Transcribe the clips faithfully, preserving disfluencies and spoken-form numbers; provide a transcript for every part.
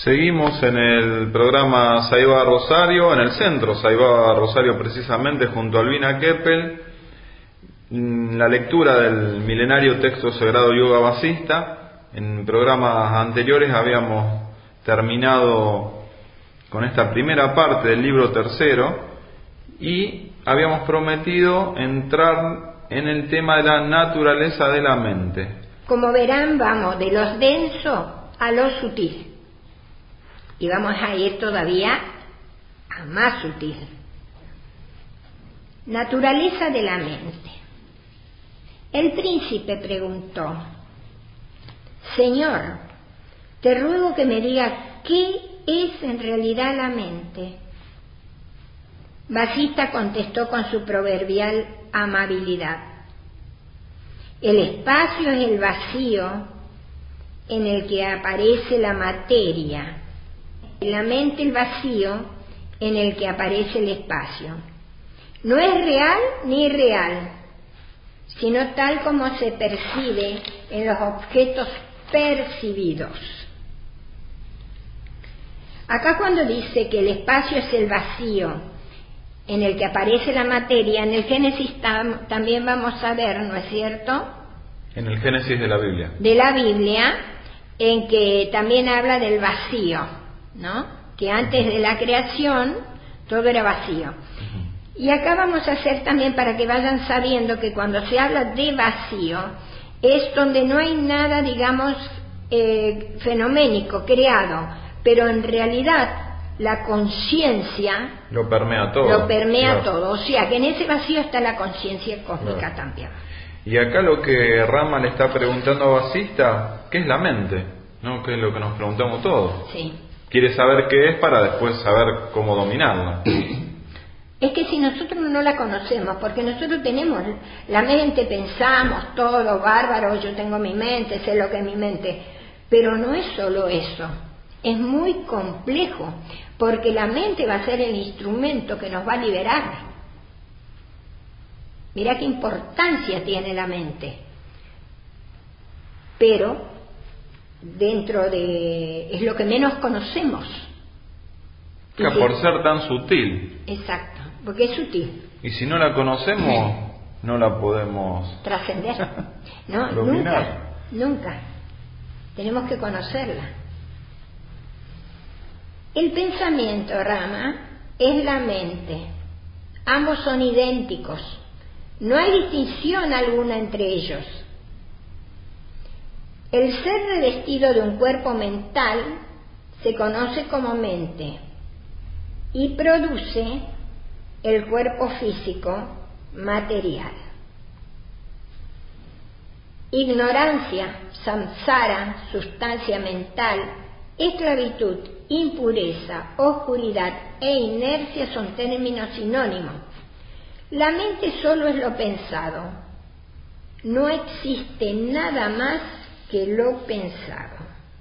Seguimos en el programa Saivaba Rosario, en el centro Saivaba Rosario precisamente, junto a Albina Keppel, la lectura del milenario texto sagrado Yoga Vasista. En programas anteriores habíamos terminado con esta primera parte del libro tercero y habíamos prometido entrar en el tema de la naturaleza de la mente. Como verán, vamos de lo denso a lo sutil. Y vamos a ir todavía a más sutil. Naturaleza de la mente. El príncipe preguntó: Señor, te ruego que me digas qué es en realidad la mente. Vasista contestó con su proverbial amabilidad: el espacio es el vacío en el que aparece la materia. La mente el vacío en el que aparece el espacio. No es real ni irreal, sino tal como se percibe en los objetos percibidos. Acá cuando dice que el espacio es el vacío en el que aparece la materia, en el Génesis tam, también vamos a ver, ¿no es cierto? En el Génesis de la Biblia. De la Biblia, en que también habla del vacío, ¿no? Que antes de la creación todo era vacío. Uh-huh. Y acá vamos a hacer también, para que vayan sabiendo, que cuando se habla de vacío es donde no hay nada, digamos, eh, fenoménico, creado, pero en realidad la conciencia lo permea todo. Lo permea claro. todo. O sea, que en ese vacío está la conciencia cósmica, claro, también. Y acá lo que Rama le está preguntando a Vasista, ¿qué es la mente? ¿No? Que es lo que nos preguntamos todos. Sí. Quiere saber qué es para después saber cómo dominarla. Es que si nosotros no la conocemos, porque nosotros tenemos la mente, pensamos todo bárbaro, yo tengo mi mente, sé lo que es mi mente, pero no es solo eso, es muy complejo, porque la mente va a ser el instrumento que nos va a liberar. Mirá qué importancia tiene la mente, pero dentro de... es lo que menos conocemos. Que si, por ser tan sutil. Exacto, porque es sutil. Y si no la conocemos, no la podemos trascender. No, dominar. Nunca, nunca. Tenemos que conocerla. El pensamiento, Rama, es la mente. Ambos son idénticos. No hay distinción alguna entre ellos. El ser revestido de un cuerpo mental se conoce como mente y produce el cuerpo físico material. Ignorancia, samsara, sustancia mental, esclavitud, impureza, oscuridad e inercia son términos sinónimos. La mente solo es lo pensado. No existe nada más que lo pensado.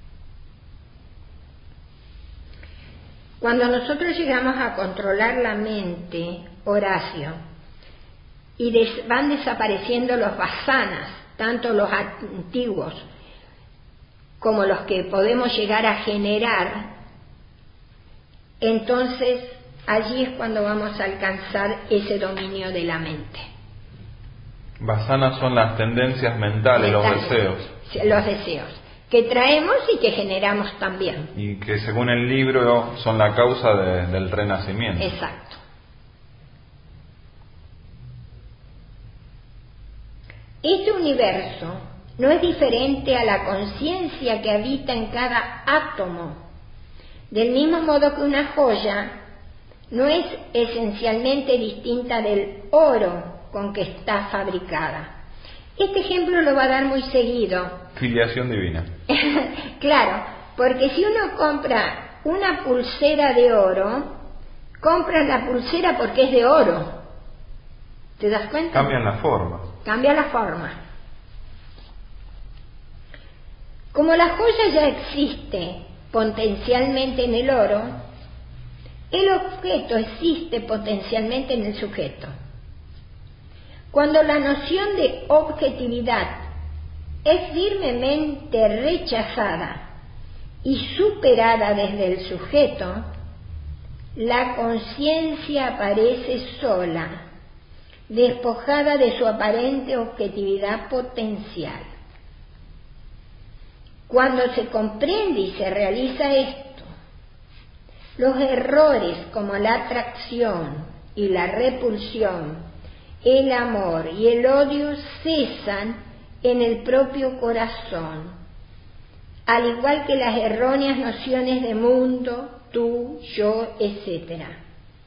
Cuando nosotros llegamos a controlar la mente, Horacio, y des, van desapareciendo los vasanas, tanto los antiguos como los que podemos llegar a generar, entonces allí es cuando vamos a alcanzar ese dominio de la mente. Vasanas son las tendencias mentales, mentales, los deseos. Los deseos que traemos y que generamos también. Y que según el libro son la causa de, del renacimiento. Exacto. Este universo no es diferente a la conciencia que habita en cada átomo. Del mismo modo que una joya no es esencialmente distinta del oro con que está fabricada. Este ejemplo lo va a dar muy seguido. Filiación divina. Claro, porque si uno compra una pulsera de oro, compra la pulsera porque es de oro. ¿Te das cuenta? Cambian la forma. Cambia la forma. Como la joya ya existe potencialmente en el oro, el objeto existe potencialmente en el sujeto. Cuando la noción de objetividad es firmemente rechazada y superada desde el sujeto, la conciencia aparece sola, despojada de su aparente objetividad potencial. Cuando se comprende y se realiza esto, los errores como la atracción y la repulsión, el amor y el odio cesan en el propio corazón, al igual que las erróneas nociones de mundo, tú, yo, etcétera.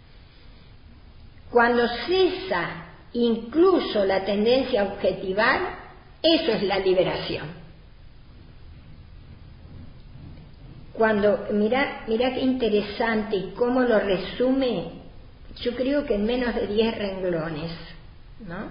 Cuando cesa incluso la tendencia a objetivar, eso es la liberación. Cuando, mira, mira qué interesante y cómo lo resume, yo creo que en menos de diez renglones, ¿no?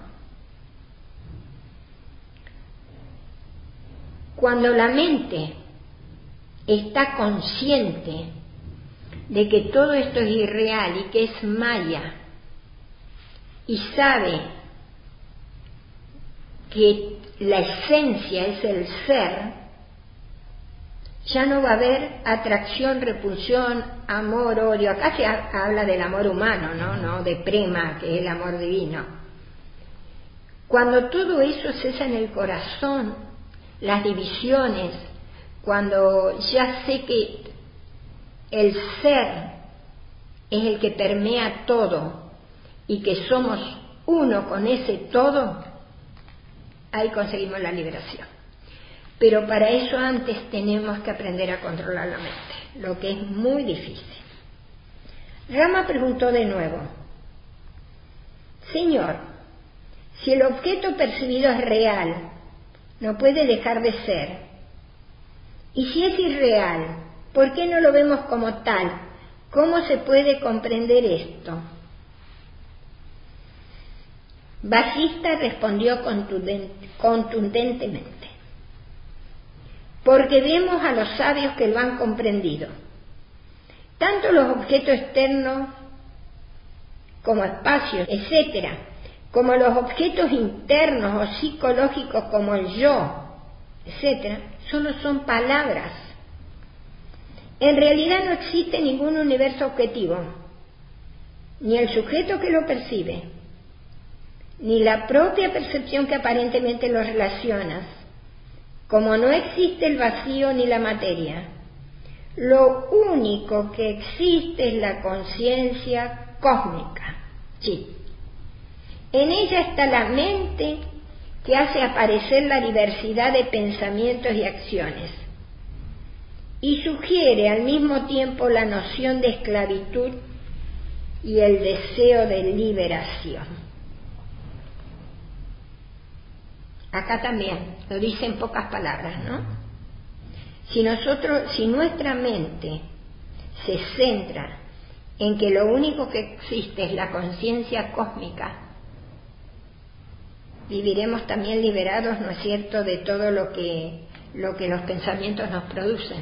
Cuando la mente está consciente de que todo esto es irreal y que es maya, y sabe que la esencia es el ser, ya no va a haber atracción, repulsión, amor, odio. Acá se ha, habla del amor humano, ¿no? No de prema, que es el amor divino. Cuando todo eso cesa en el corazón, las divisiones, cuando ya sé que el ser es el que permea todo y que somos uno con ese todo, ahí conseguimos la liberación. Pero para eso antes tenemos que aprender a controlar la mente, lo que es muy difícil. Rama preguntó de nuevo: Señor, si el objeto percibido es real, no puede dejar de ser. Y si es irreal, ¿por qué no lo vemos como tal? ¿Cómo se puede comprender esto? Vasista respondió contundentemente: porque vemos a los sabios que lo han comprendido. Tanto los objetos externos como espacios, etcétera, como los objetos internos o psicológicos como el yo, etcétera, solo son palabras. En realidad no existe ningún universo objetivo, ni el sujeto que lo percibe, ni la propia percepción que aparentemente lo relaciona. Como no existe el vacío ni la materia, lo único que existe es la conciencia cósmica. Sí. En ella está la mente que hace aparecer la diversidad de pensamientos y acciones y sugiere al mismo tiempo la noción de esclavitud y el deseo de liberación. Acá también lo dice en pocas palabras, ¿no? Si nosotros, si nuestra mente se centra en que lo único que existe es la conciencia cósmica, viviremos también liberados, ¿no es cierto?, de todo lo que, lo que los pensamientos nos producen.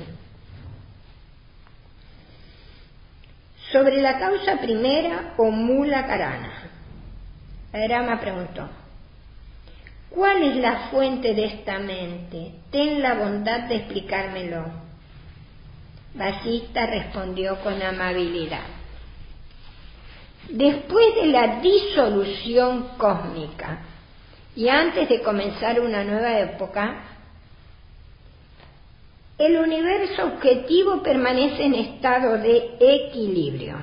Sobre la causa primera o mula karana, Rama preguntó: ¿cuál es la fuente de esta mente? Ten la bondad de explicármelo. Vasista respondió con amabilidad: después de la disolución cósmica y antes de comenzar una nueva época, el universo objetivo permanece en estado de equilibrio.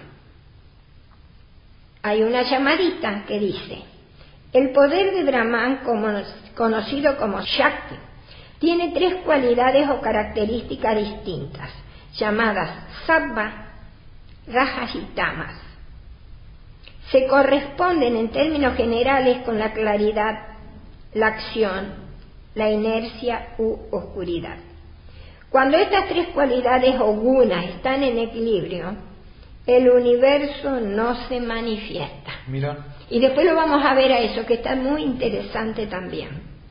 Hay una llamadita que dice: el poder de Brahman, como, conocido como Shakti, tiene tres cualidades o características distintas, llamadas Sattva, Rajas y Tamas. Se corresponden en términos generales con la claridad, la acción, la inercia u oscuridad. Cuando estas tres cualidades o gunas están en equilibrio, el universo no se manifiesta. Mira. Y después lo vamos a ver a eso, que está muy interesante también.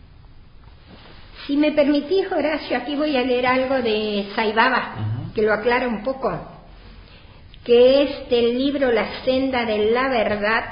Si me permitís, Horacio, aquí voy a leer algo de Sai Baba, uh-huh, que lo aclara un poco, que es del libro La Senda de la Verdad,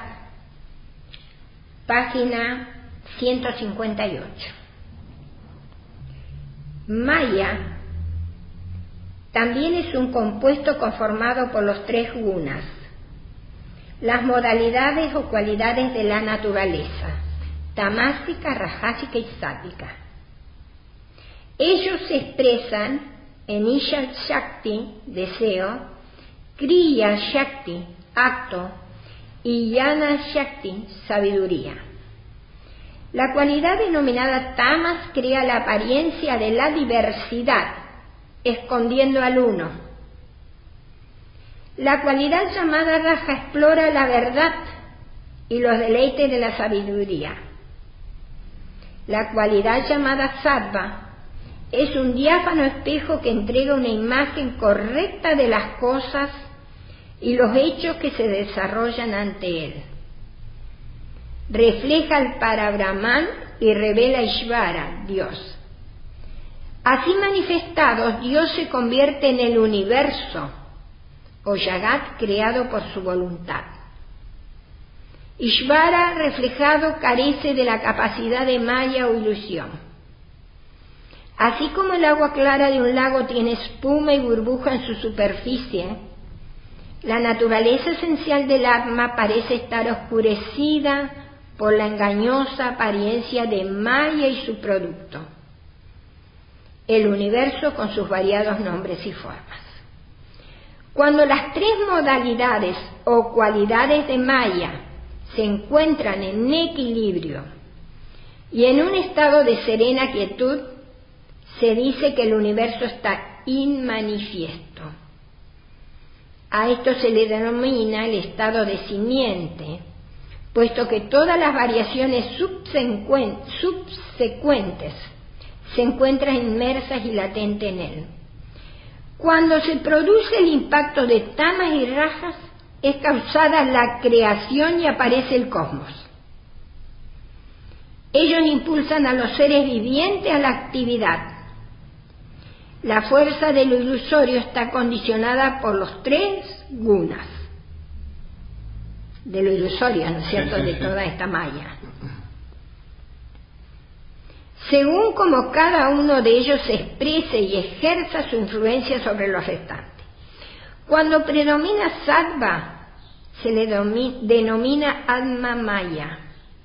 página ciento cincuenta y ocho. Maya también es un compuesto conformado por los tres gunas, las modalidades o cualidades de la naturaleza, tamástica, rajásica y sáttvica. Ellos se expresan en Isha Shakti, deseo, Kriya Shakti, acto, y Jnana Shakti, sabiduría. La cualidad denominada tamas crea la apariencia de la diversidad, escondiendo al uno. La cualidad llamada raja explora la verdad y los deleites de la sabiduría. La cualidad llamada sattva es un diáfano espejo que entrega una imagen correcta de las cosas y los hechos que se desarrollan ante él. Refleja al Parabrahman y revela a Ishvara, Dios. Así manifestados, Dios se convierte en el universo, o Jagat, creado por su voluntad. Ishvara, reflejado, carece de la capacidad de maya o ilusión. Así como el agua clara de un lago tiene espuma y burbuja en su superficie, la naturaleza esencial del Atma parece estar oscurecida por la engañosa apariencia de Maya y su producto, el universo con sus variados nombres y formas. Cuando las tres modalidades o cualidades de Maya se encuentran en equilibrio y en un estado de serena quietud, se dice que el universo está inmanifiesto. A esto se le denomina el estado de simiente, puesto que todas las variaciones subsecuentes se encuentran inmersas y latentes en él. Cuando se produce el impacto de tamas y rajas, es causada la creación y aparece el cosmos. Ellos impulsan a los seres vivientes a la actividad. La fuerza de lo ilusorio está condicionada por los tres gunas de lo ilusorio, ¿no es cierto?, de toda esta maya. Según como cada uno de ellos se exprese y ejerza su influencia sobre los restantes. Cuando predomina sattva, se le denomina Atma Maya.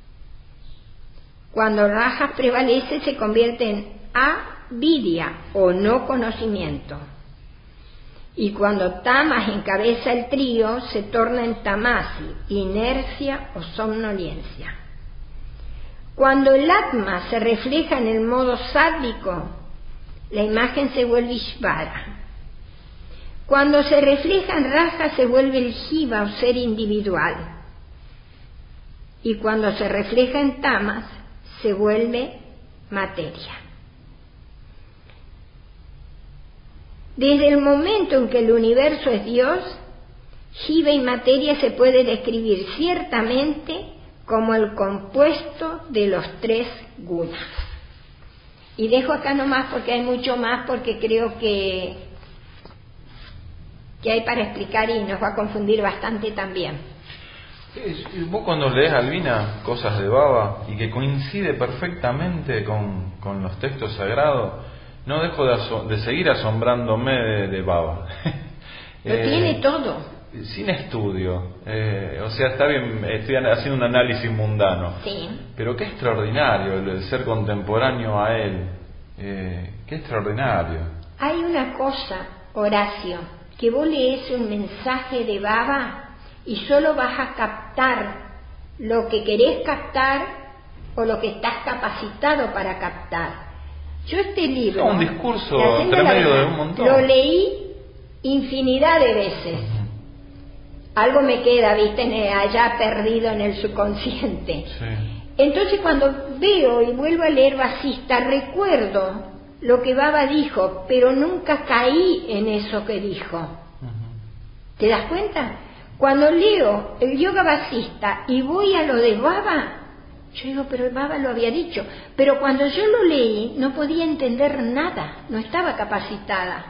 Cuando rajas prevalece, se convierte en avidya o no conocimiento. Y cuando tamas encabeza el trío, se torna en tamasi, inercia o somnolencia. Cuando el Atma se refleja en el modo sádvico, la imagen se vuelve Ishvara. Cuando se refleja en raja, se vuelve el jiva o ser individual. Y cuando se refleja en tamas, se vuelve materia. Desde el momento en que el universo es Dios, jiva y materia se puede describir ciertamente como el compuesto de los tres gunas. Y dejo acá nomás porque hay mucho más, porque creo que, que hay para explicar y nos va a confundir bastante también. Sí, vos cuando lees, Albina, cosas de Baba, y que coincide perfectamente con, con los textos sagrados, no dejo de, aso- de seguir asombrándome de, de Baba. Lo eh, tiene todo. Sin estudio, eh, o sea, está bien, estoy haciendo un análisis mundano, sí. Pero qué extraordinario el ser contemporáneo a él, eh, qué extraordinario. Hay una cosa, Horacio, que vos lees un mensaje de Baba y solo vas a captar lo que querés captar o lo que estás capacitado para captar. Yo este libro, un discurso entre medio de un montón, lo leí infinidad de veces. Uh-huh. Algo me queda, viste, allá perdido en el subconsciente. Sí. Entonces cuando veo y vuelvo a leer Vasista, recuerdo lo que Baba dijo, pero nunca caí en eso que dijo. Uh-huh. ¿Te das cuenta? Cuando leo el Yoga Vasista y voy a lo de Baba, yo digo, pero Baba lo había dicho. Pero cuando yo lo leí, no podía entender nada, no estaba capacitada.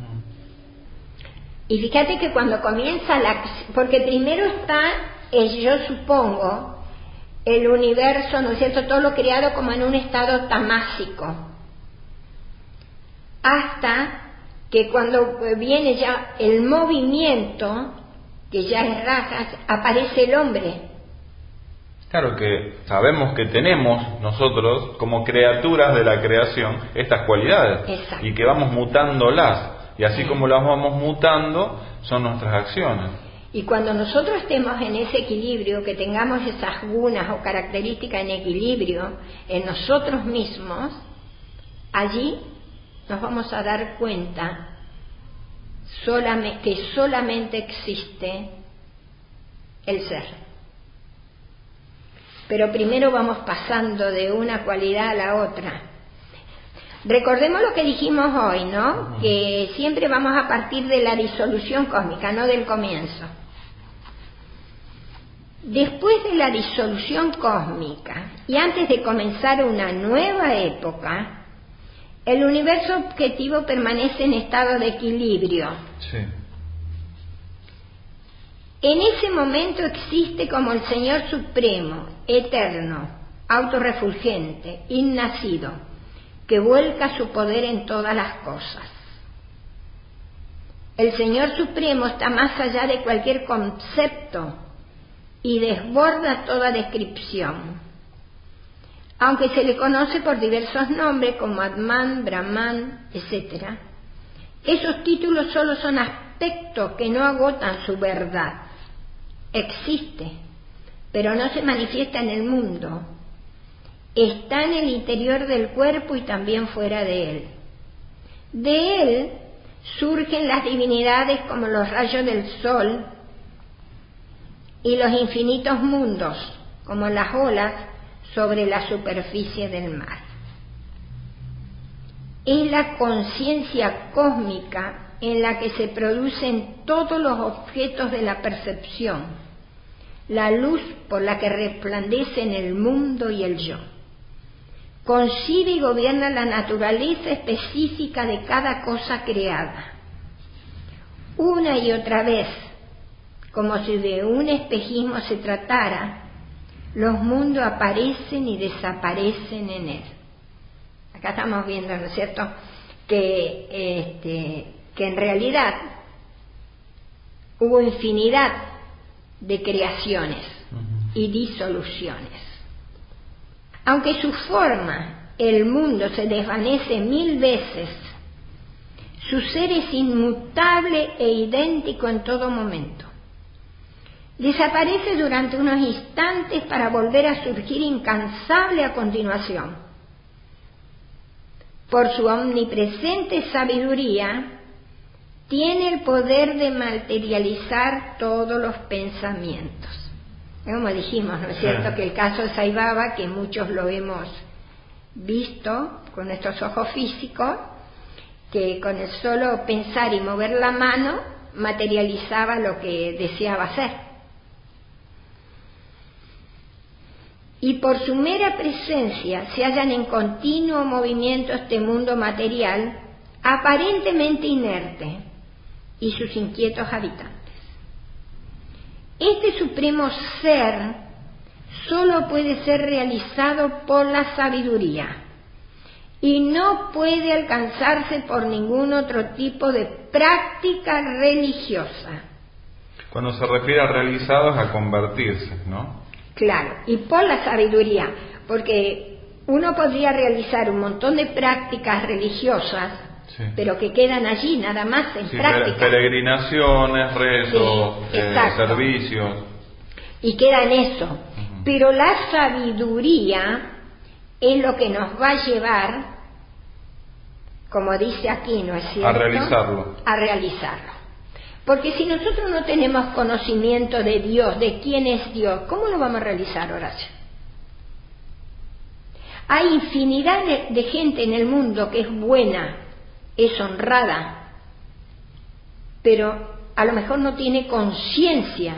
Y fíjate que cuando comienza la... Porque primero está, eh, yo supongo, el universo, ¿no es cierto?, todo lo creado como en un estado tamásico. Hasta que cuando viene ya el movimiento, que ya es rajas, aparece el hombre. Claro que sabemos que tenemos nosotros, como criaturas de la creación, estas cualidades. Exacto. Y que vamos mutándolas. Y así Sí. como las vamos mutando, son nuestras acciones. Y cuando nosotros estemos en ese equilibrio, que tengamos esas gunas o características en equilibrio en nosotros mismos, allí nos vamos a dar cuenta solamente, que solamente existe el ser. Pero primero vamos pasando de una cualidad a la otra. Recordemos lo que dijimos hoy, ¿no? Uh-huh. Que siempre vamos a partir de la disolución cósmica, no del comienzo. Después de la disolución cósmica y antes de comenzar una nueva época, el universo objetivo permanece en estado de equilibrio. Sí. En ese momento existe como el Señor Supremo, eterno, autorrefulgente, innacido, que vuelca su poder en todas las cosas. El Señor Supremo está más allá de cualquier concepto y desborda toda descripción. Aunque se le conoce por diversos nombres como Atman, Brahman, etcétera, esos títulos solo son aspectos que no agotan su verdad. Existe, pero no se manifiesta en el mundo. Está en el interior del cuerpo y también fuera de él. De él surgen las divinidades como los rayos del sol y los infinitos mundos como las olas sobre la superficie del mar. Es la conciencia cósmica en la que se producen todos los objetos de la percepción, la luz por la que resplandecen el mundo y el yo. Concibe y gobierna la naturaleza específica de cada cosa creada. Una y otra vez, como si de un espejismo se tratara, los mundos aparecen y desaparecen en él. Acá estamos viendo, ¿no es cierto?, que, este, que en realidad hubo infinidad de creaciones y disoluciones. Aunque su forma, el mundo, se desvanece mil veces, su ser es inmutable e idéntico en todo momento. Desaparece durante unos instantes para volver a surgir incansable a continuación. Por su omnipresente sabiduría, tiene el poder de materializar todos los pensamientos. Como dijimos, ¿no es cierto?, que el caso de Sai Baba, que muchos lo hemos visto con nuestros ojos físicos, que con el solo pensar y mover la mano materializaba lo que deseaba hacer. Y por su mera presencia se hallan en continuo movimiento este mundo material, aparentemente inerte, y sus inquietos habitantes. Este supremo ser solo puede ser realizado por la sabiduría y no puede alcanzarse por ningún otro tipo de práctica religiosa. Cuando se refiere a realizado es a convertirse, ¿no? Claro, y por la sabiduría, porque uno podría realizar un montón de prácticas religiosas, sí, pero que quedan allí nada más en sí, práctica. Peregrinaciones, rezos, sí, eh, servicios. Y queda en eso. Uh-huh. Pero la sabiduría es lo que nos va a llevar, como dice aquí, ¿no es cierto?, a realizarlo. A realizarlo. Porque si nosotros no tenemos conocimiento de Dios, de quién es Dios, ¿cómo lo vamos a realizar, Horacio? Hay infinidad de, de gente en el mundo que es buena, es honrada, pero a lo mejor no tiene conciencia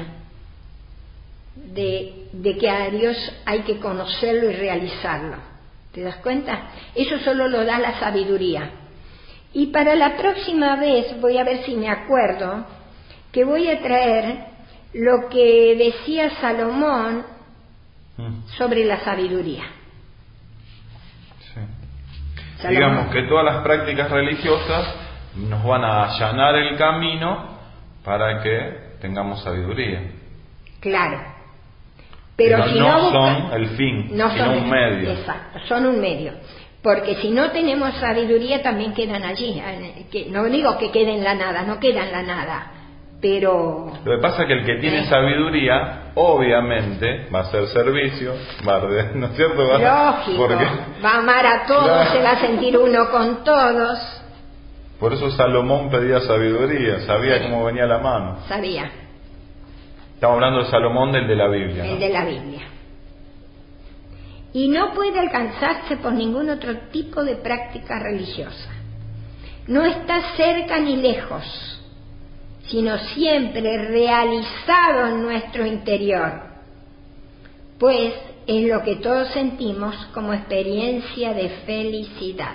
de, de que a Dios hay que conocerlo y realizarlo. ¿Te das cuenta? Eso solo lo da la sabiduría. Y para la próxima vez, voy a ver si me acuerdo, que voy a traer lo que decía Salomón sobre la sabiduría. Sí. Digamos que todas las prácticas religiosas nos van a allanar el camino para que tengamos sabiduría. Claro. Pero, Pero si no, no buscan, son el fin, no sino son un medio. Exacto, son un medio. Porque si no tenemos sabiduría también quedan allí. Que, no digo que quede en la nada, no queda en la nada. Pero... Lo que pasa es que el que tiene ¿eh? sabiduría, obviamente, va a hacer servicio, va a, ¿no es cierto? Va, Lógico, porque, va a amar a todos, claro, se va a sentir uno con todos. Por eso Salomón pedía sabiduría, sabía Sí. cómo venía la mano. Sabía. Estamos hablando de Salomón, del de la Biblia, ¿no? El de la Biblia. Y no puede alcanzarse por ningún otro tipo de práctica religiosa. No está cerca ni lejos, sino siempre realizado en nuestro interior, pues es lo que todos sentimos como experiencia de felicidad.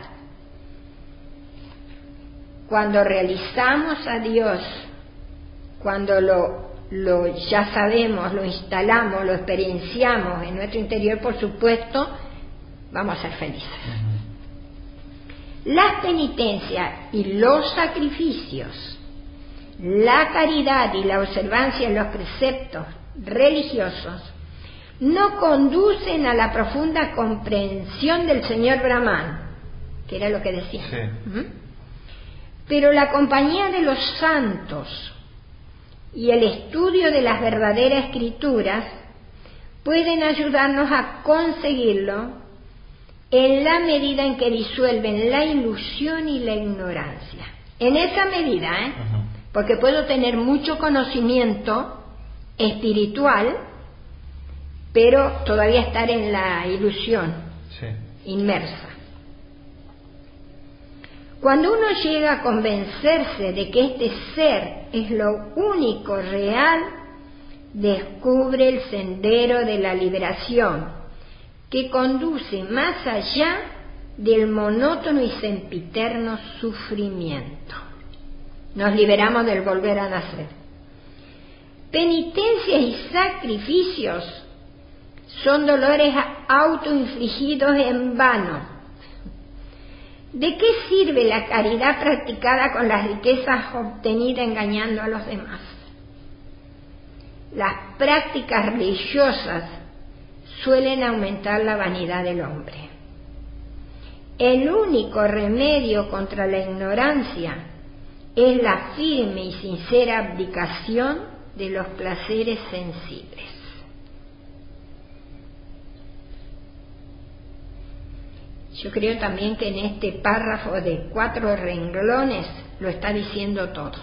Cuando realizamos a Dios, cuando lo, lo ya sabemos, lo instalamos, lo experienciamos en nuestro interior, por supuesto, vamos a ser felices. Uh-huh. Las penitencias y los sacrificios, la caridad y la observancia de los preceptos religiosos no conducen a la profunda comprensión del señor Brahman, que era lo que decía. Sí. ¿Mm? Pero la compañía de los santos y el estudio de las verdaderas escrituras pueden ayudarnos a conseguirlo en la medida en que disuelven la ilusión y la ignorancia. En esa medida, ¿eh? Uh-huh. Porque puedo tener mucho conocimiento espiritual, pero todavía estar en la ilusión, sí, inmersa. Cuando uno llega a convencerse de que este ser es lo único real, descubre el sendero de la liberación, que conduce más allá del monótono y sempiterno sufrimiento. Nos liberamos del volver a nacer. Penitencias y sacrificios son dolores autoinfligidos en vano. ¿De qué sirve la caridad practicada con las riquezas obtenidas engañando a los demás? Las prácticas religiosas suelen aumentar la vanidad del hombre. El único remedio contra la ignorancia es la firme y sincera abdicación de los placeres sensibles. Yo creo también que en este párrafo de cuatro renglones lo está diciendo todo.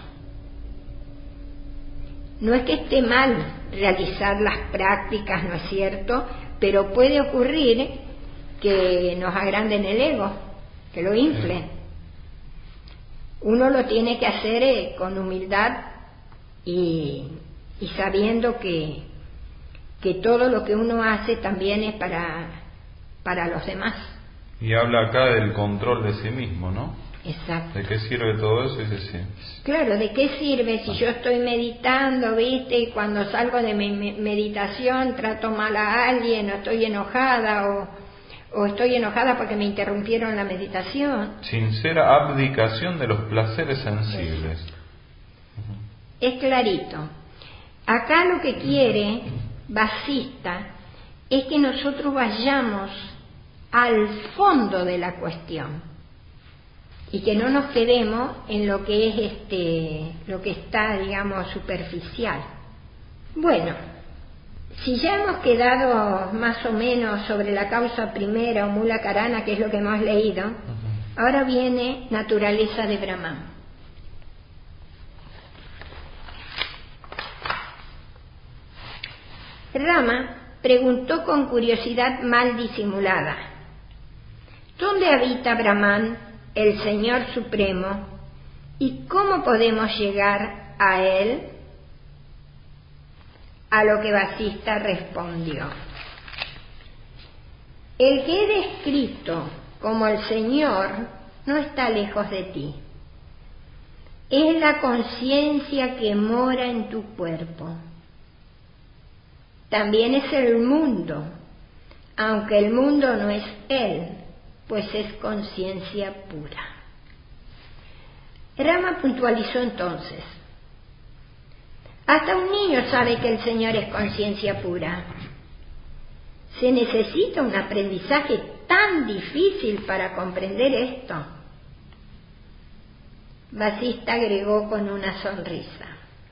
No es que esté mal realizar las prácticas, ¿no es cierto? Pero puede ocurrir que nos agranden el ego, que lo inflen. Uno lo tiene que hacer eh, con humildad y, y sabiendo que, que todo lo que uno hace también es para, para los demás. Y habla acá del control de sí mismo, ¿no? Exacto. ¿De qué sirve todo eso? Dice, sí. Claro, ¿de qué sirve si yo estoy meditando, viste, y cuando salgo de mi meditación trato mal a alguien, o estoy enojada, o, o estoy enojada porque me interrumpieron la meditación? Sincera abdicación de los placeres sensibles. Uh-huh. Es clarito. Acá lo que quiere Vasista es que nosotros vayamos al fondo de la cuestión y que no nos quedemos en lo que es este lo que está, digamos, superficial. Bueno, si ya hemos quedado más o menos sobre la causa primera o mula karana, que es lo que hemos leído, uh-huh, ahora viene naturaleza de Brahman. Rama preguntó con curiosidad mal disimulada: ¿dónde habita Brahman, el Señor Supremo, y cómo podemos llegar a él? A lo que Vasista respondió: el que he descrito como el Señor no está lejos de ti. Es la conciencia que mora en tu cuerpo. También es el mundo, aunque el mundo no es él, pues es conciencia pura. Rama puntualizó entonces: hasta un niño sabe que el Señor es conciencia pura. ¿Se necesita un aprendizaje tan difícil para comprender esto? Vasista agregó con una sonrisa: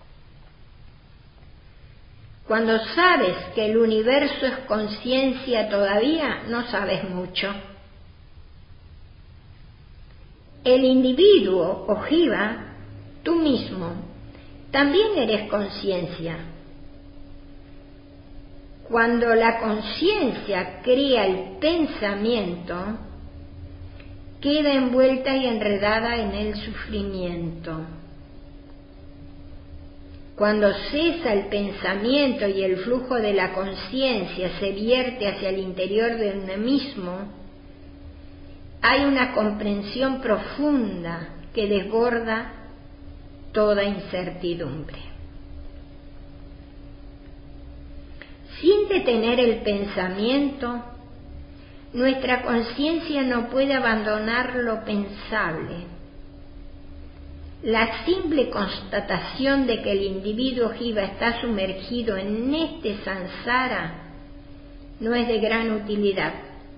cuando sabes que el universo es conciencia todavía no sabes mucho. El individuo o jiva, tú mismo, también eres conciencia. Cuando la conciencia crea el pensamiento, queda envuelta y enredada en el sufrimiento. Cuando cesa el pensamiento y el flujo de la conciencia se vierte hacia el interior de uno mismo, hay una comprensión profunda que desborda toda incertidumbre. Sin detener el pensamiento, nuestra conciencia no puede abandonar lo pensable. La simple constatación de que el individuo jiva está sumergido en este samsara no es de gran utilidad.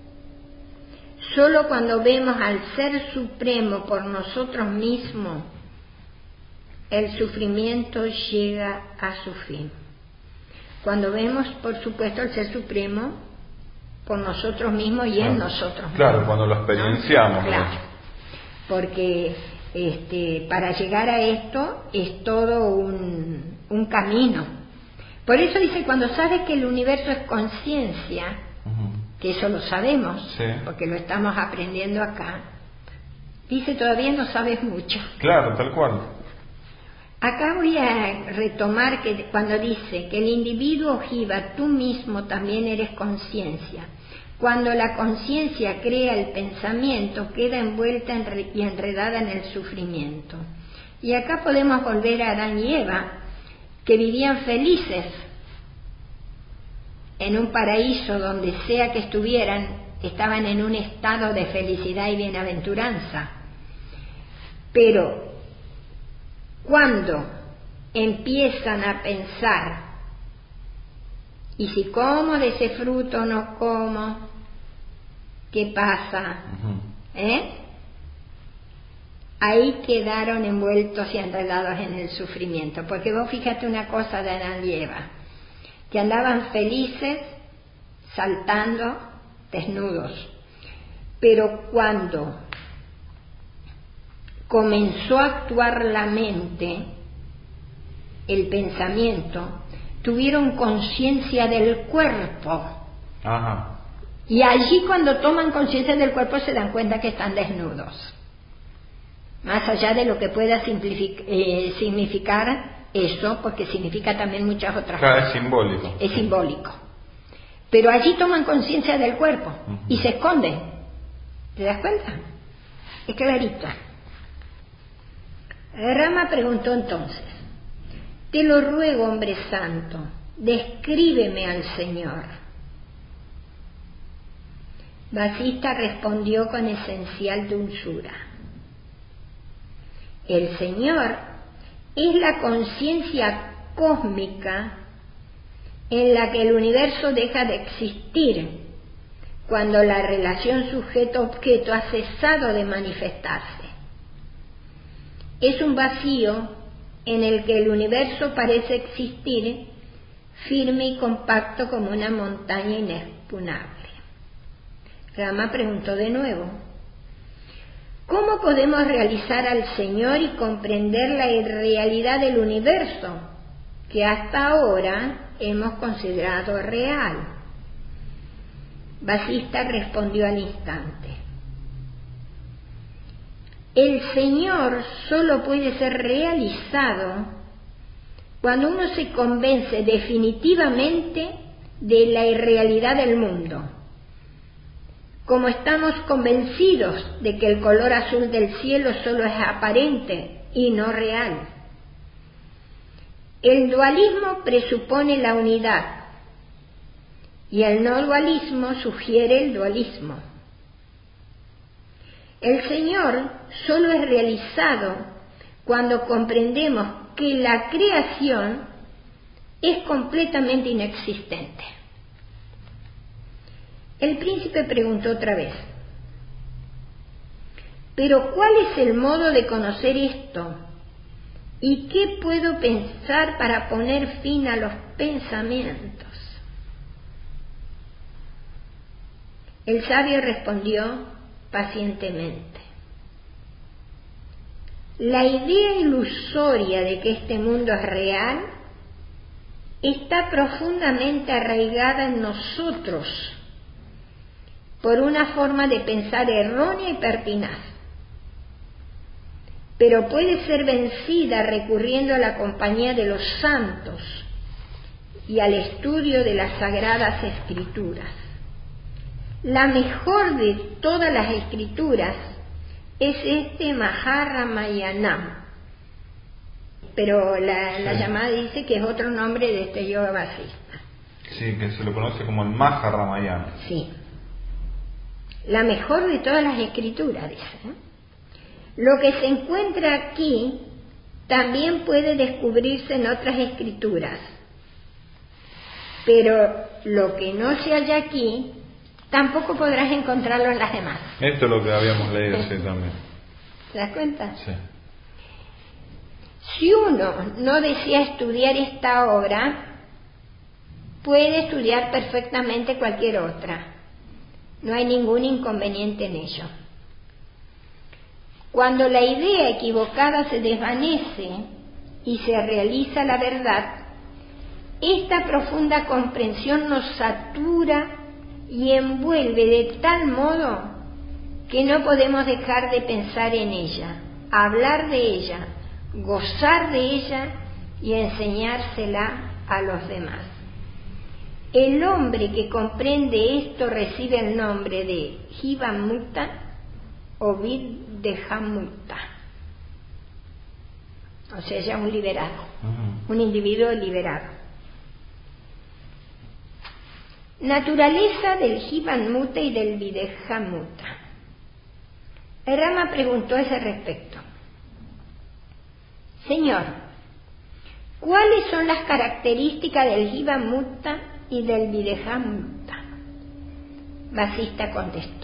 Solo cuando vemos al Ser Supremo por nosotros mismos, el sufrimiento llega a su fin. Cuando vemos, por supuesto, al Ser Supremo por nosotros mismos y claro. en nosotros mismos. Claro, cuando lo experienciamos. ¿No? Claro, porque este, para llegar a esto es todo un, un camino. Por eso dice, cuando sabes que el universo es conciencia, uh-huh. que eso lo sabemos, sí. porque lo estamos aprendiendo acá, dice, todavía no sabes mucho. Claro, tal cual. Acá voy a retomar que cuando dice que el individuo jiva, tú mismo también eres conciencia. Cuando la conciencia crea el pensamiento, queda envuelta y enredada en el sufrimiento. Y acá podemos volver a Adán y Eva, que vivían felices en un paraíso donde sea que estuvieran, estaban en un estado de felicidad y bienaventuranza. Pero cuando empiezan a pensar, y si como de ese fruto no como, ¿qué pasa? Uh-huh. ¿Eh? Ahí quedaron envueltos y enredados en el sufrimiento. Porque vos fíjate una cosa de Adán y Eva, que andaban felices, saltando, desnudos. Pero cuando comenzó a actuar la mente, el pensamiento, tuvieron conciencia del cuerpo. Ajá. Y allí cuando toman conciencia del cuerpo se dan cuenta que están desnudos. Más allá de lo que pueda eh, significar eso, porque significa también muchas otras claro, cosas. Es simbólico. Es simbólico. Pero allí toman conciencia del cuerpo uh-huh. y se esconden. ¿Te das cuenta? Es clarito. Rama preguntó entonces: te lo ruego, hombre santo, descríbeme al Señor. Vasista respondió con esencial dulzura: el Señor es la conciencia cósmica en la que el universo deja de existir cuando la relación sujeto-objeto ha cesado de manifestarse. Es un vacío en el que el universo parece existir firme y compacto como una montaña inexpugnable. Rama preguntó de nuevo: ¿cómo podemos realizar al Señor y comprender la irrealidad del universo que hasta ahora hemos considerado real? Vasista respondió al instante: el Señor solo puede ser realizado cuando uno se convence definitivamente de la irrealidad del mundo, como estamos convencidos de que el color azul del cielo solo es aparente y no real. El dualismo presupone la unidad y el no dualismo sugiere el dualismo. El Señor solo es realizado cuando comprendemos que la creación es completamente inexistente. El príncipe preguntó otra vez: ¿pero cuál es el modo de conocer esto? ¿Y qué puedo pensar para poner fin a los pensamientos? El sabio respondió pacientemente: la idea ilusoria de que este mundo es real está profundamente arraigada en nosotros por una forma de pensar errónea y pertinaz, pero puede ser vencida recurriendo a la compañía de los santos y al estudio de las sagradas escrituras. La mejor de todas las escrituras es este Maharamayana, pero la, sí. la llamada dice que es otro nombre de este yoga vasista. Sí, que se lo conoce como el Maharamayana. Sí. La mejor de todas las escrituras, dice. ¿eh? Lo que se encuentra aquí también puede descubrirse en otras escrituras, pero lo que no se halla aquí tampoco podrás encontrarlo en las demás. Esto es lo que habíamos leído, sí, también. ¿Te das cuenta? Sí. Si uno no desea estudiar esta obra, puede estudiar perfectamente cualquier otra. No hay ningún inconveniente en ello. Cuando la idea equivocada se desvanece y se realiza la verdad, esta profunda comprensión nos satura y envuelve de tal modo que no podemos dejar de pensar en ella, hablar de ella, gozar de ella y enseñársela a los demás. El hombre que comprende esto recibe el nombre de Jivamukta o Viddehamukta, o sea, ya un liberado, uh-huh. un individuo liberado. Naturaleza del Jivamukta y del Viddehamukta. El Rama preguntó a ese respecto: Señor, ¿cuáles son las características del Jivamukta y del Viddehamukta? Vasista contestó: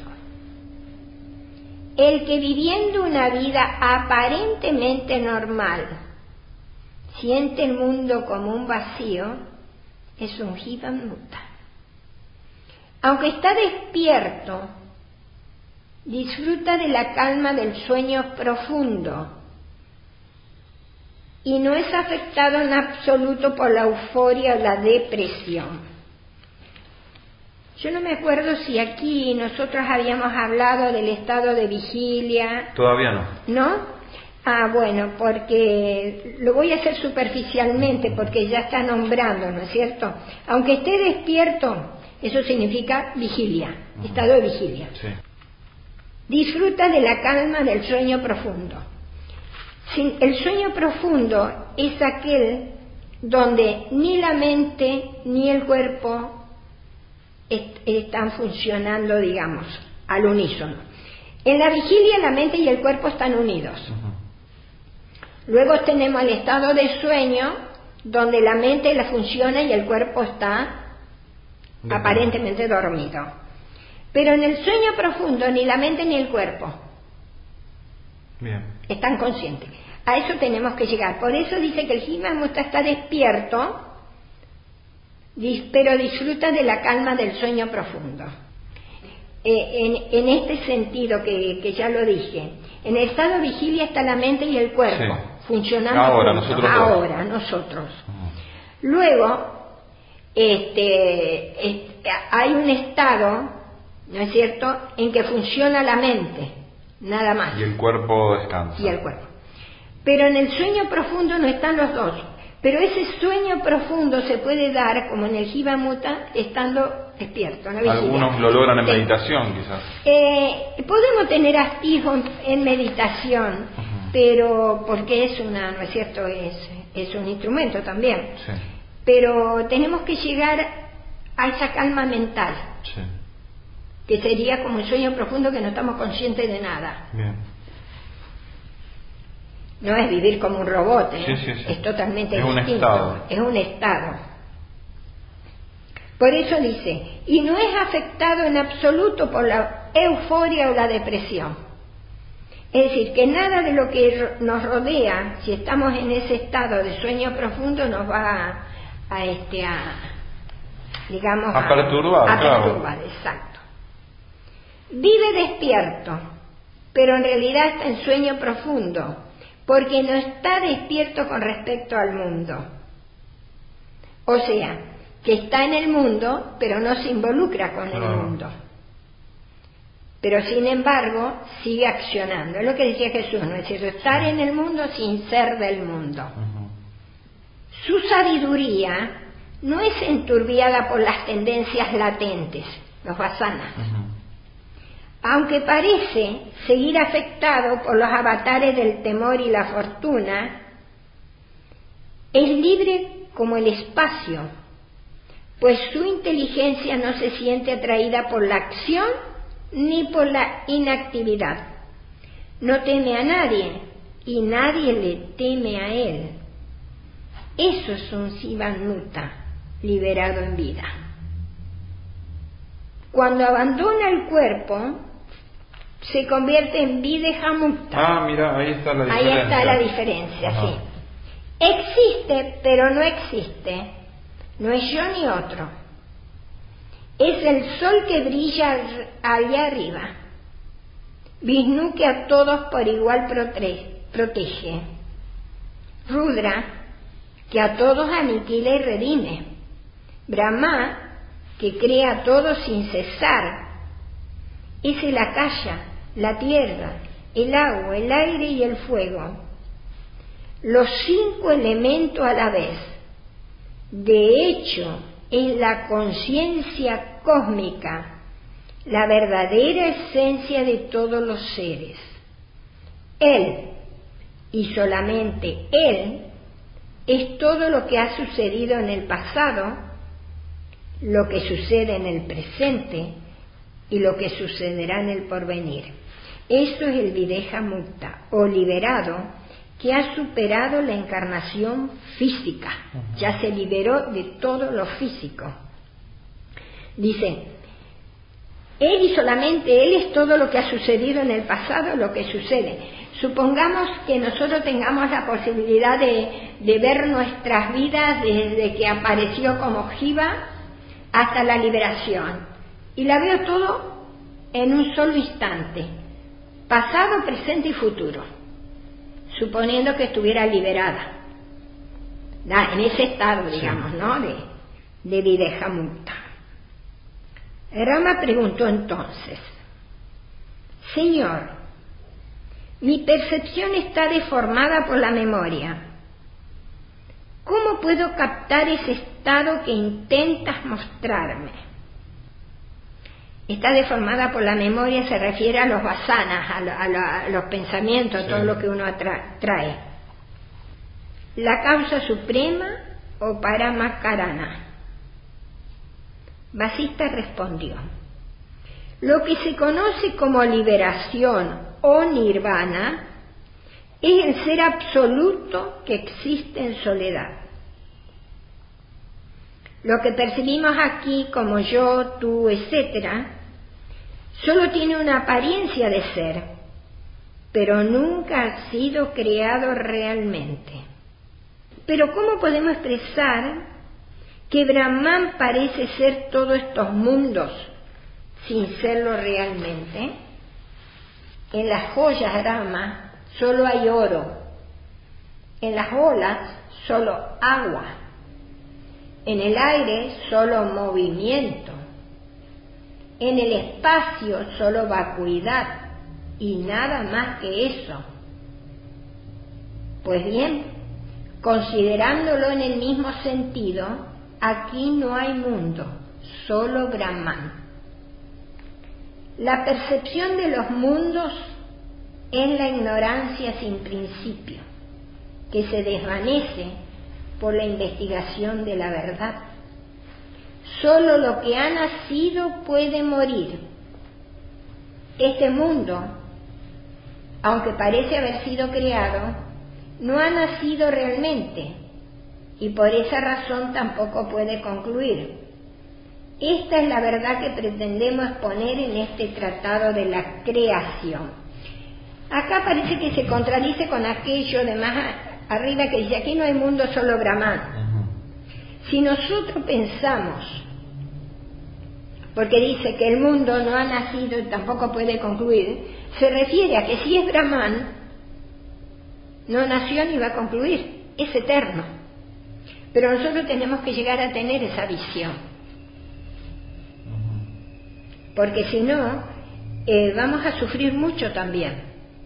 el que viviendo una vida aparentemente normal siente el mundo como un vacío es un Jivamukta. Aunque está despierto, disfruta de la calma del sueño profundo y no es afectado en absoluto por la euforia o la depresión. Yo no me acuerdo si aquí nosotros habíamos hablado del estado de vigilia. Todavía no. ¿No? Ah, bueno, porque lo voy a hacer superficialmente porque ya está nombrando, ¿no es cierto? Aunque esté despierto, eso significa vigilia, uh-huh. estado de vigilia. Sí. Disfruta de la calma del sueño profundo. El sueño profundo es aquel donde ni la mente ni el cuerpo est- están funcionando, digamos, al unísono. En la vigilia la mente y el cuerpo están unidos. Uh-huh. Luego tenemos el estado de sueño, donde la mente la funciona y el cuerpo está uh-huh. aparentemente dormido. Pero en el sueño profundo ni la mente ni el cuerpo Bien. están conscientes. A eso tenemos que llegar. Por eso dice que el Jivamukta está despierto, pero disfruta de la calma del sueño profundo. Eh, en, en este sentido que, que ya lo dije, en el estado de vigilia está la mente y el cuerpo sí. funcionando ahora juntos, nosotros ahora nosotros. Uh-huh. Luego este, este, hay un estado, ¿no es cierto?, en que funciona la mente, nada más. Y el cuerpo descansa. Y el cuerpo. Pero en el sueño profundo no están los dos. Pero ese sueño profundo se puede dar, como en el Jivamukta, estando despierto. ¿No? Algunos lo logran en sí. meditación, quizás. Eh, podemos tener atisbos en meditación, uh-huh. pero porque es una, ¿no es cierto?, es, es un instrumento también. Sí. Pero tenemos que llegar a esa calma mental. Sí. Que sería como un sueño profundo que no estamos conscientes de nada. Bien. No es vivir como un robot, ¿eh? Sí, sí, sí. Es totalmente es distinto. Un estado. Es un estado. Por eso dice, y no es afectado en absoluto por la euforia o la depresión. Es decir, que nada de lo que nos rodea, si estamos en ese estado de sueño profundo, nos va a, a este a digamos a, a perturbar, a claro. perturbar, exacto. Vive despierto, pero en realidad está en sueño profundo, porque no está despierto con respecto al mundo. O sea, que está en el mundo, pero no se involucra con claro. el mundo. Pero sin embargo sigue accionando. Es lo que decía Jesús, ¿no es cierto? Estar en el mundo sin ser del mundo. Uh-huh. Su sabiduría no es enturbiada por las tendencias latentes, los vasanas. Uh-huh. Aunque parece seguir afectado por los avatares del temor y la fortuna, es libre como el espacio, pues su inteligencia no se siente atraída por la acción ni por la inactividad. No teme a nadie y nadie le teme a él. Eso es un Sivanmutta liberado en vida. Cuando abandona el cuerpo, se convierte en Videhamutta. Ah, mira, ahí está la diferencia. Ahí está la diferencia, Ajá. sí. Existe, pero no existe. No es yo ni otro. Es el sol que brilla allá arriba. Vishnu que a todos por igual protege. Rudra que a todos aniquila y redime. Brahma que crea a todos sin cesar. Es el Akasha, la tierra, el agua, el aire y el fuego. Los cinco elementos a la vez. De hecho, es la conciencia cósmica, la verdadera esencia de todos los seres. Él, y solamente Él, es todo lo que ha sucedido en el pasado, lo que sucede en el presente y lo que sucederá en el porvenir. Eso es el Videhamutta, o liberado, que ha superado la encarnación física, uh-huh. ya se liberó de todo lo físico. Dice, Él y solamente Él es todo lo que ha sucedido en el pasado, lo que sucede. Supongamos que nosotros tengamos la posibilidad de, de ver nuestras vidas desde que apareció como Jiva hasta la liberación, y la veo todo en un solo instante, pasado, presente y futuro. Suponiendo que estuviera liberada, en ese estado, digamos, sí. ¿no? De, de Videhamutta. Rama preguntó entonces, Señor, mi percepción está deformada por la memoria. ¿Cómo puedo captar ese estado que intentas mostrarme? Está deformada por la memoria, se refiere a los vasanas, a, lo, a, lo, a los pensamientos, sí. todo lo que uno atra- trae. La causa suprema o Paramakarana. Vasista respondió, lo que se conoce como liberación o nirvana es el ser absoluto que existe en soledad. Lo que percibimos aquí como yo, tú, etcétera, solo tiene una apariencia de ser, pero nunca ha sido creado realmente. Pero ¿cómo podemos expresar que Brahman parece ser todos estos mundos sin serlo realmente? En las joyas Rama solo hay oro, en las olas solo agua, en el aire solo movimiento, en el espacio solo vacuidad y nada más que eso. Pues bien, considerándolo en el mismo sentido, aquí no hay mundo, solo Brahman. La percepción de los mundos es la ignorancia sin principio, que se desvanece por la investigación de la verdad. Solo lo que ha nacido puede morir. Este mundo, aunque parece haber sido creado, no ha nacido realmente y por esa razón tampoco puede concluir. Esta es la verdad que pretendemos exponer en este tratado de la creación. Acá parece que se contradice con aquello de más arriba que dice, aquí no hay mundo, solo Brahman. Uh-huh. Si nosotros pensamos, porque dice que el mundo no ha nacido y tampoco puede concluir, se refiere a que si es Brahman, no nació ni va a concluir, es eterno. Pero nosotros tenemos que llegar a tener esa visión. Porque si no, eh, vamos a sufrir mucho también.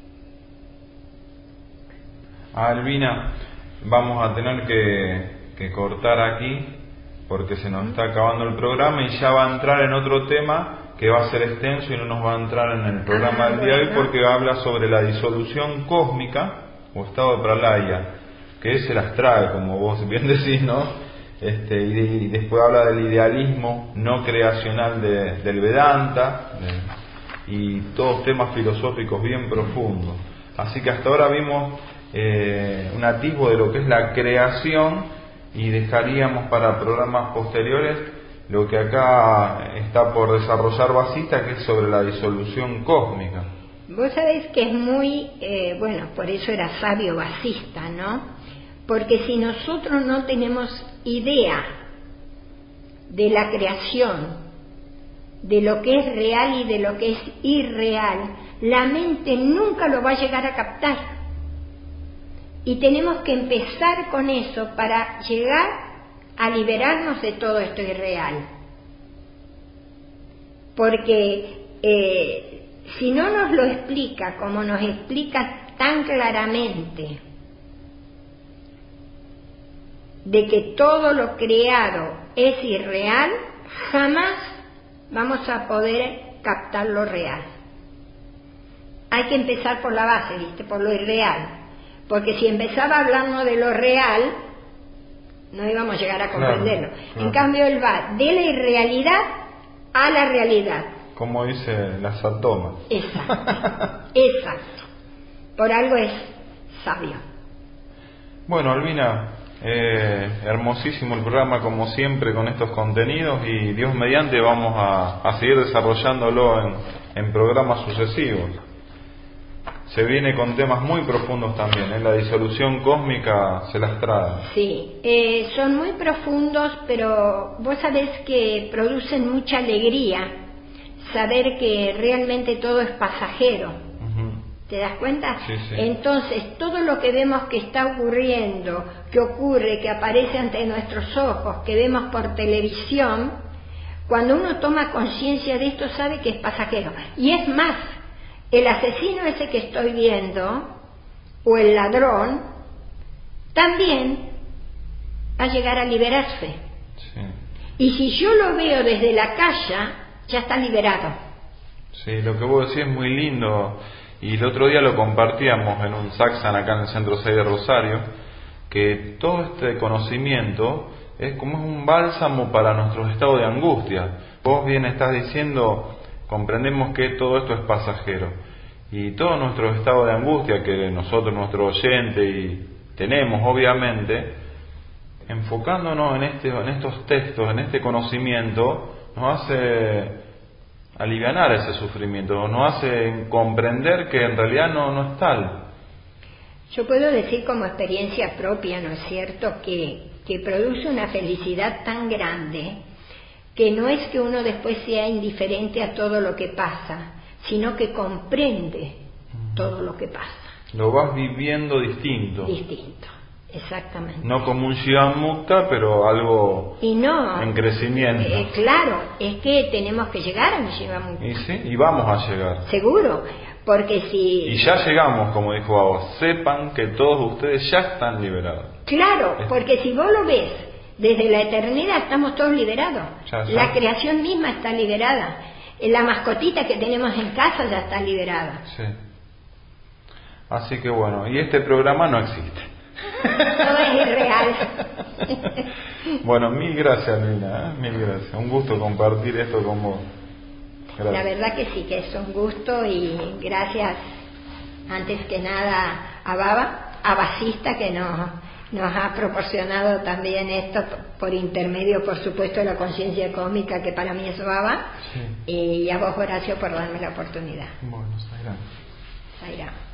Albina, vamos a tener que, que cortar aquí porque se nos está acabando el programa y ya va a entrar en otro tema que va a ser extenso y no nos va a entrar en el programa ah, del día de hoy porque habla sobre la disolución cósmica o estado de pralaya, que es el astral, como vos bien decís, ¿no? Este, y, de, y después habla del idealismo no creacional de, del Vedanta de, y todos temas filosóficos bien profundos. Así que hasta ahora vimos eh, un atisbo de lo que es la creación y dejaríamos para programas posteriores lo que acá está por desarrollar Vasista, que es sobre la disolución cósmica. Vos sabés que es muy, eh, bueno, por eso era sabio Vasista, ¿no? Porque si nosotros no tenemos idea de la creación, de lo que es real y de lo que es irreal, la mente nunca lo va a llegar a captar. Y tenemos que empezar con eso para llegar a liberarnos de todo esto irreal. Porque eh, si no nos lo explica como nos explica tan claramente, de que todo lo creado es irreal, jamás vamos a poder captar lo real. Hay que empezar por la base, ¿viste? Por lo irreal. Porque si empezaba a hablarnos de lo real, no íbamos a llegar a comprenderlo. Claro, claro. En cambio, él va de la irrealidad a la realidad. Como dice la Satoma. Exacto, exacto. Por algo es sabio. Bueno, Albina, Eh, hermosísimo el programa como siempre con estos contenidos y Dios mediante vamos a, a seguir desarrollándolo en, en programas sucesivos. Se viene con temas muy profundos también, ¿eh? La disolución cósmica se las trae. Sí, eh, son muy profundos, pero vos sabés que producen mucha alegría saber que realmente todo es pasajero. ¿Te das cuenta? Sí, sí. Entonces, todo lo que vemos que está ocurriendo, que ocurre, que aparece ante nuestros ojos, que vemos por televisión, cuando uno toma conciencia de esto sabe que es pasajero. Y es más, el asesino ese que estoy viendo, o el ladrón, también va a llegar a liberarse. Sí. Y si yo lo veo desde la calle, ya está liberado. Sí, lo que vos decís es muy lindo. Y el otro día lo compartíamos en un satsang acá en el Centro seis de Rosario, que todo este conocimiento es como es un bálsamo para nuestros estados de angustia. Vos bien estás diciendo, comprendemos que todo esto es pasajero. Y todo nuestro estado de angustia que nosotros, nuestro oyente, y tenemos obviamente, enfocándonos en, este, en estos textos, en este conocimiento, nos hace alivianar ese sufrimiento, nos hace comprender que en realidad no, no es tal. Yo puedo decir como experiencia propia, ¿no es cierto?, que, que produce una felicidad tan grande que no es que uno después sea indiferente a todo lo que pasa, sino que comprende todo lo que pasa. Lo vas viviendo distinto. Distinto, exactamente. No como un Shiva Mukta, pero algo y no, en crecimiento. Eh, claro, es que tenemos que llegar a mi Shiva Mukta. Y sí, y vamos a llegar. Seguro, porque si... Y ya llegamos, como dijo Baba, sepan que todos ustedes ya están liberados. Claro, porque si vos lo ves, desde la eternidad estamos todos liberados. Ya, ya. La creación misma está liberada. La mascotita que tenemos en casa ya está liberada. Sí. Así que bueno, y este programa no existe. No es irreal. Bueno, mil gracias, Lina, ¿eh? Mil gracias. Un gusto compartir esto con vos. Gracias. La verdad que sí, que es un gusto y gracias antes que nada a Baba abasista que nos, nos ha proporcionado también esto por intermedio, por supuesto, de la conciencia cósmica, que para mí es Baba, sí. Y a vos, Horacio, por darme la oportunidad. Bueno, Sairá. Sairá.